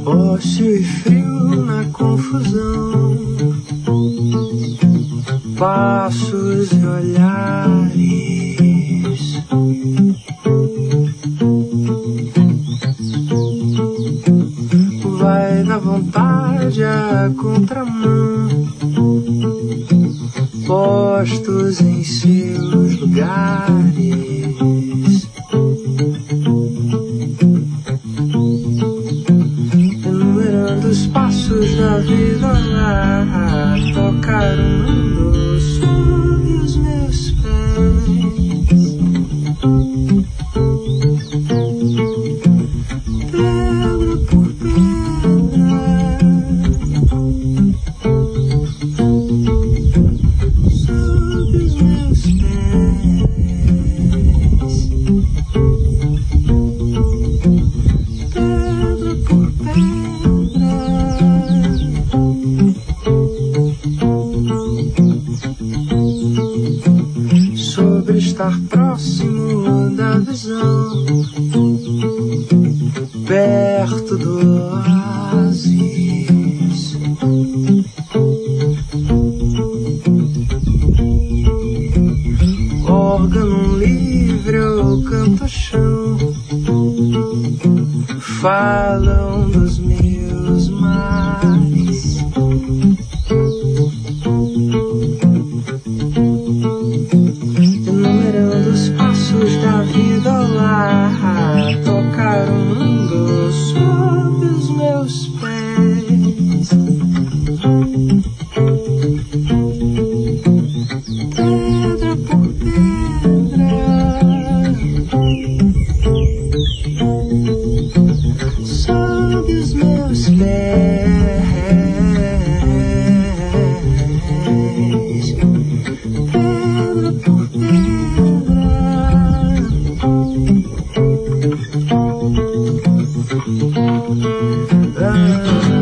Ócio e frio na confusão, passos e olhares. Vai da vontade a contramão, postos em seus lugares. Enumerando os passos da vida lá, tocar o mundo sob os meus pés. Pedra por pedra, sob os meus pés. Pedra por pedra, sobre estar próximo da visão, perto do oásis. Órgão livre ou canto-chão, falam dos meus mares. Enumerando os passos da vida lá, tocar o mundo sob os meus pés. Pedra por pedra, sob os meus pés. Pedra por pedra, ah.